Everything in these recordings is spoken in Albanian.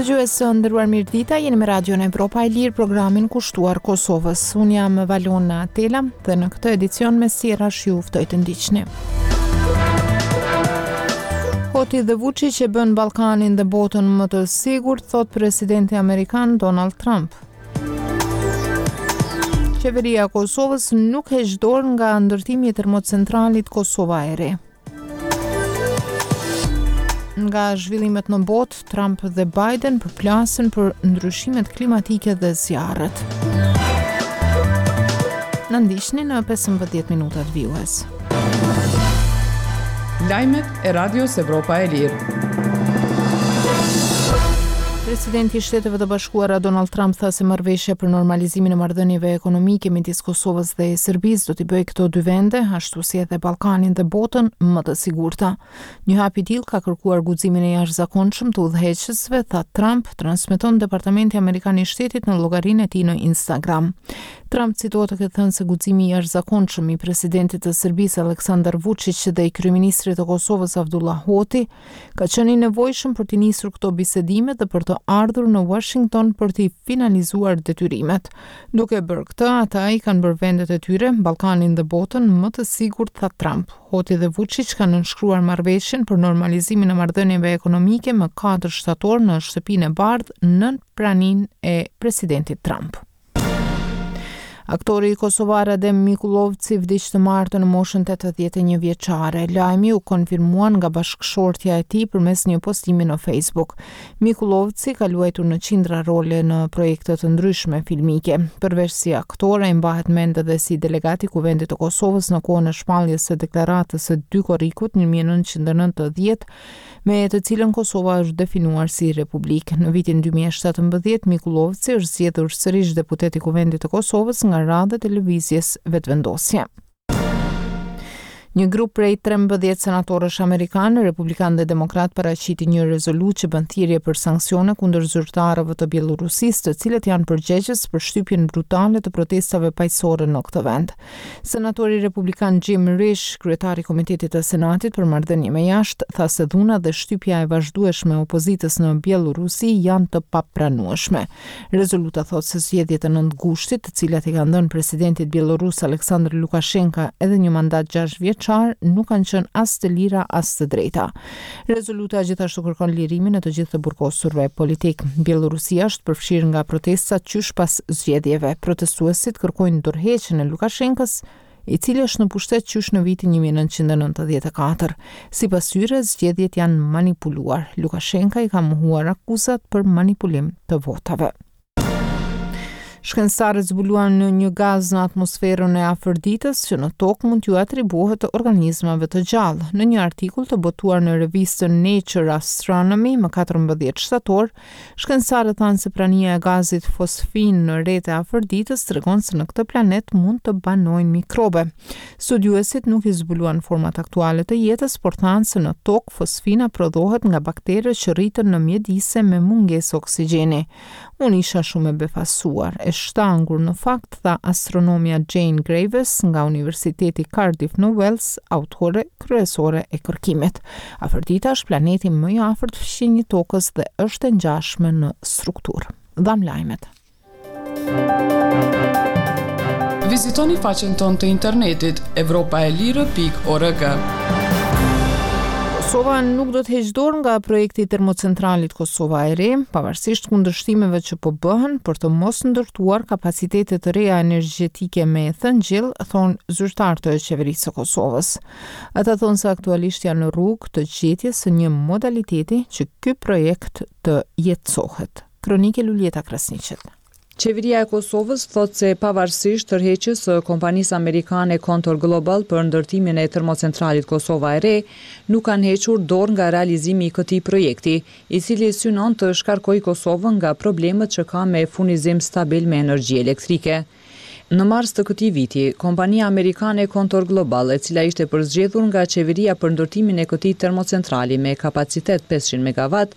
Dëgjues së nderuar mirëdita, jeni me Radion Evropa e Lirë, programin kushtuar Kosovës. Unë jam Valona Tela dhe në këtë edicion me sjellrash ju ftoj të ndiqni. Hoti dhe Vučić e bën Ballkanin dhe botën më të sigurt, thot presidenti amerikan Donald Trump. Qeveria e Kosovës nuk heq dorë nga ndërtimi i termocentralit Kosova e Re. Nga zhvillimet në botë, Trump dhe Biden përplasen për ndryshimet klimatike dhe zjarret. Na ndiqni në 15 minutat vijues. Lajmet e Radios Evropa e Lirë. Presidenti i Shteteve të Bashkuara Donald Trump tha se marrëveshja për normalizimin e marrëdhënieve ekonomike midis Kosovës dhe Serbisë do t'i bëjë këto dy vende, ashtu si edhe Ballkanin dhe botën, më të sigurta. Një hap i tillë ka kërkuar guximin e jashtëzakonshëm të udhëheqësve, tha Trump, transmeton Departamenti Amerikan i Shtetit në llogarinë e tij në Instagram. Trump citohet të ketë thënë se guximi i jashtëzakonshëm i presidentit të Serbisë Aleksandar Vučić dhe i kryeministrit të Kosovës Abdullah Hoti ka qenë i nevojshëm për të nisur këto bisedime dhe për të ardhur në Washington për të finalizuar detyrimet. Duke bërë këtë, ata i kanë bërë vendet e tyre, Ballkanin dhe botën më të sigurt, tha Trump. Hoti dhe Vučić kanë nënshkruar marrëveshjen për normalizimin e marrëdhënieve ekonomike më 4 shtator në shtëpinë e bardhë nën praninë e presidentit Trump. Aktori kosovar Adem Mikulovci vdiq të martë në moshën 81 vjeçare. Lajmi u konfirmua nga bashkëshortja e tij përmes një postimi në Facebook. Mikulovci ka luajtur në qindra role në projekte të ndryshme filmike. Përveç si aktor, ai mbahet mend edhe si delegat i Kuvendit të Kosovës në kohën e shpalljes së deklaratës së 2 korrikut në 1990, me të cilën Kosova është definuar si republikë. Në vitin 2017, Mikulovci është zgjedhur sërish deputet i Kuvendit të Kosovës nga radhë e televizjes vetëvendosje. Një grup prej 13 senatorësh amerikanë, republikanë dhe demokrat paraqiti një rezolutë që bën thirrje për sanksione kundër zyrtarëve të Bielorusisë, të cilët janë përgjegjës për shtypjen brutale të protestave paqësorë në këtë vend. Senatori republikan Jim Risch, kryetari i Komitetit të Senatit për marrëdhënie me jashtë, tha se dhuna dhe shtypja e vazhdueshme e opozitës në Bielorusi janë të papranueshme. Rezoluta thotë se zgjedhjet e 9 gushtit, të cilat i kanë dhënë presidentit bielorus Aleksandr Lukashenko edhe një mandat 6 vjeç, nuk kanë qenë as të lira as të drejta. Rezoluta gjithashtu kërkon lirimin e të gjithë të burgosurve politik. Bielorusia është përfshirë nga protestat qysh pas zgjedhjeve. Protestuesit kërkojnë dorëheqjen e Lukashenkës, i cili është në pushtet qysh në vitin 1994. Sipas tyre, zgjedhjet janë manipuluar. Lukashenka i ka mohuar akuzat për manipulim të votave. Shkencëtarët zbuluan në një gaz në atmosferën e afërditës që në tokë mund t'ju atribuohet organizmave të gjallë. Në një artikull të botuar në revistën Nature Astronomy më 14 shtator, shkencëtarët thanë se prania e gazit fosfin në rrjetet e afërditës tregon se në këtë planet mund të banojnë mikrobe. Studiuesit nuk i zbuluan format aktuale të jetës, por thanë se në tokë fosfina prodhohet nga bakterët që rriten në mjedise me mungesë oksigjeni. Unë isha shumë e befasuar, e shtangur në fakt, tha astronomia Jane Graves nga Universiteti Cardiff në Wales, autore kryesore e kërkimit. Afërdita është planeti më i afërt fqinjit tokës dhe është e ngjashme në strukturë. Dham lajmet. Vizitoni faqen tonë të internetit evropaelire.org. Kosova nuk do të heqë dorë nga projekti i termocentralit Kosova e Re, pavarësisht kundërshtimeve që po bëhen për të mos ndërtuar kapacitete të reja energjetike me thëngjell, thonë zyrtarët e qeverisë së Kosovës. Ata thonë se aktualisht janë në rrugë të gjetjes së një modaliteti që ky projekt të jetësohet. Kronike Luljeta Krasniqet. Qeveria e Kosovës thot se pavarësisht tërheqjes së kompanisë amerikane Kontor Global për ndërtimin e termocentralit Kosova e Re, nuk kanë hequr dorë nga realizimi i këtij projekti, i cili synon të shkarkojë Kosovën nga problemet që ka me furnizim stabil me energji elektrike. Në mars të këtij viti, kompania amerikane Kontor Global, e cila ishte përzgjedhur nga qeveria për ndërtimin e këtij termocentrali me kapacitet 500 MW,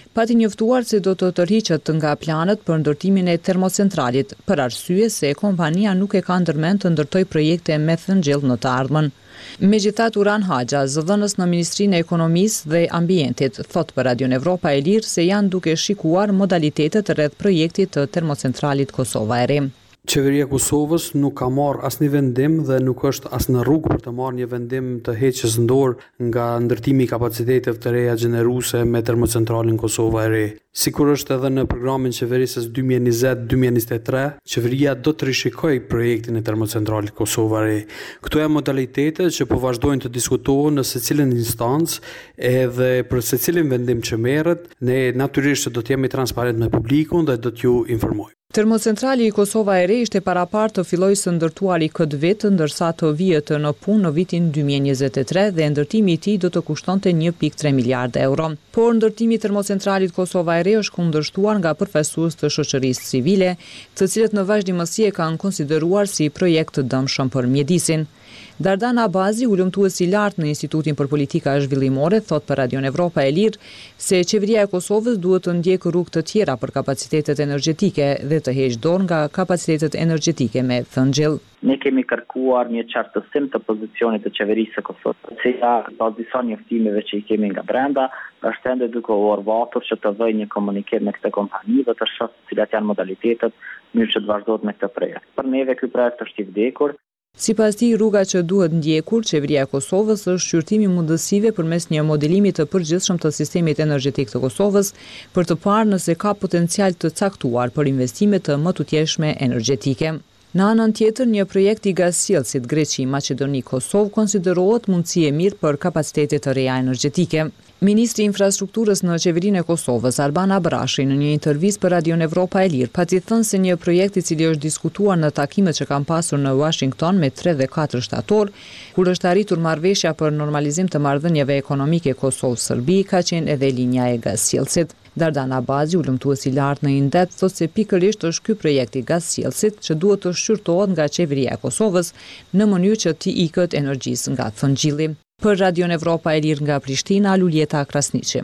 Pati njoftuar se do të tërhiqet nga planet për ndërtimin e termocentralit, për arsye se kompania nuk e ka ndërmend të ndërtoj projekte me thëngjell në të ardhmen. Megjithatë, Uran Haxha, zëdhënës në Ministrinë e Ekonomisë dhe Ambientit, thot për Radion Evropa e Lirë se janë duke shikuar modalitetet rreth projektit të termocentralit Kosova e Re. Qeveria e Kosovës nuk ka marrë asnjë vendim dhe nuk është as në rrugë për të marrë një vendim të heqjes dorë nga ndërtimi i kapaciteteve të reja gjeneruese me termocentralin Kosova e Re. Sikur është edhe në programin qeverisës 2020-2023, qeveria do të rishikojë projektin e termocentralit Kosova e Re. Këto janë modalitete që po vazhdojnë të diskutohen në secilën instancë edhe për secilin vendim që merret, ne natyrisht do të jemi transparent me publikun dhe do t'ju informojmë. Termocentrali i Kosova e Re ishte parapart të fillojë së ndërtuari këtë vit, ndërsa të vihet në punë në vitin 2023 dhe ndërtimi i tij do të kushtonte 1.3 miliardë euro. Por ndërtimi i termocentralit Kosova e Re është kundërshtuar nga përfaqësues të shoqërisë civile, të cilët në vazhdimësi e kanë konsideruar si projekt të dëmshëm për mjedisin. Dardan Abazi, ulëmtues i lartë në Institutin për Politika Zhvillimore, thot për Radion Evropa e Lirë se qeveria e Kosovës duhet të ndjekë rrugë të tjera për kapacitetet energjetike dhe të heqë dorë nga kapacitetet energjetike me thëngjell. Ne kemi kërkuar një qartësim të pozicionit të qeverisë së Kosovës, cila pas disa njoftimeve që i kemi nga brenda, është ende duke u orvatur që të vëjë një komunikim me këtë kompani dhe të shohë cilat janë modalitetet mirë që të vazhdohet me këtë projekt. Për neve ky projekt është i vdekur. Sipas tij, rruga që duhet ndjekur qeveria e Kosovës është shqyrtimi mundësive përmes një modelimi të përgjithshëm të sistemit energjetik të Kosovës për të parë nëse ka potencial të caktuar për investime të më tutjeshme energjetike. Në anën tjetër, një projekt i gazsjellësit Greqi, Maqedoni, Kosovë konsiderohet mundësi e mirë për kapacitete të reja energjetike. Ministri i infrastrukturës në qeverinë e Kosovës, Arban Abrashi, në një intervistë për Radion Evropa e Lirë, pati thënë se një projekt i cili është diskutuar në takimet që kanë pasur në Washington me 3 dhe 4 shtator, kur është arritur marrëveshja për normalizim të marrëdhënieve ekonomike Kosovë-Serbi, ka qenë edhe linja e gazsjellësit. Dardan Abazi, ulëmtues i lartë në Indet, thot se pikërisht është ky projekt i gazsjellësit që duhet të shqyrtohet nga qeveria e Kosovës në mënyrë që t'i ikët energjisë nga thëngjilli. Për Radion Evropa e Lirë nga Prishtina, Luljeta Krasniqi.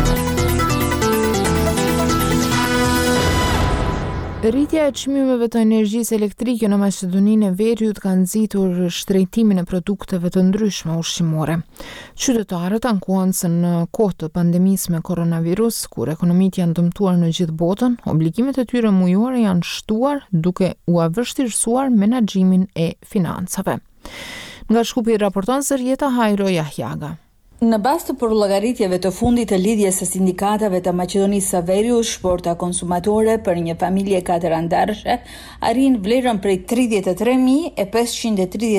Rritja e çmimeve të energjisë elektrike në Maqedoninë e Veriut ka nxitur shtrejtimin e produkteve të ndryshme ushqimore. Qytetarët ankuan se në kohë të pandemisë me koronavirus, kur ekonomitë janë dëmtuar në gjithë botën, obligimet e tyre mujore janë shtuar duke u vështirësuar menaxhimin e financave. Nga Shkupi raporton Zërjeta Hajro Jahjaga. Në bazë të përllëgaritjeve të fundit të lidhjes së sindikatave të Maqedonisë së Veriut, shporta konsumatore për një familje katërandarëshe arrin vlerën prej 33.530